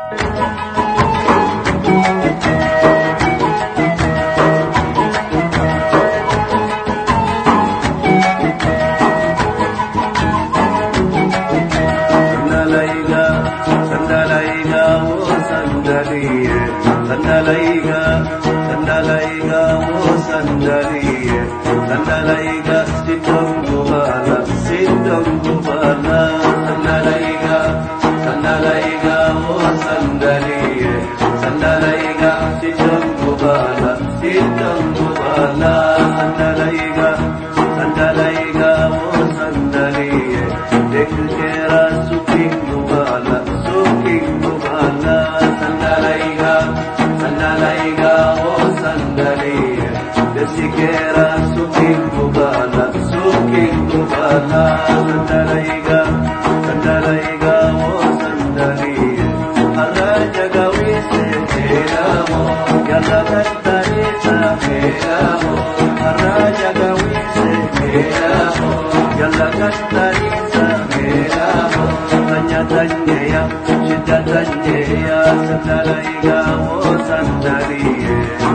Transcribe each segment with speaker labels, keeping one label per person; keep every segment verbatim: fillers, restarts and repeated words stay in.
Speaker 1: Sandalaiga, sandalaiga, oh sandalaiga, sandalaiga, sidang gubala, sidang gubala, sandalaiga, sandalaiga, oh sandalaiga, sandalaiga, sidang gubala, sidang gubala, sandalaiga, sandalaiga, oh sandalaiga, dekera suking gubala, suking gubala, sandalaiga. Sandalaiga, oh sandalaiga, desikera suking gubala, suking gubala, sandalaiga, sandalaiga, oh sandalaiga, araja gawise helamo, yalla kantari helamo, araja gawise helamo, yalla kantari helamo, tanya tanya ya, shida tanya ya, sandalaiga, oh sandalaiga.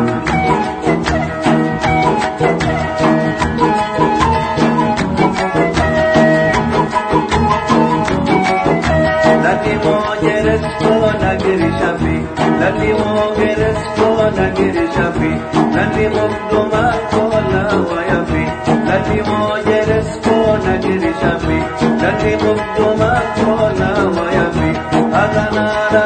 Speaker 1: Lati mo geres ko nagiri shapi, lati mo geres ko nagiri shapi, lati mo duma ko la wayapi, lati mo geres ko nagiri shapi, lati mo duma ko la wayapi, agana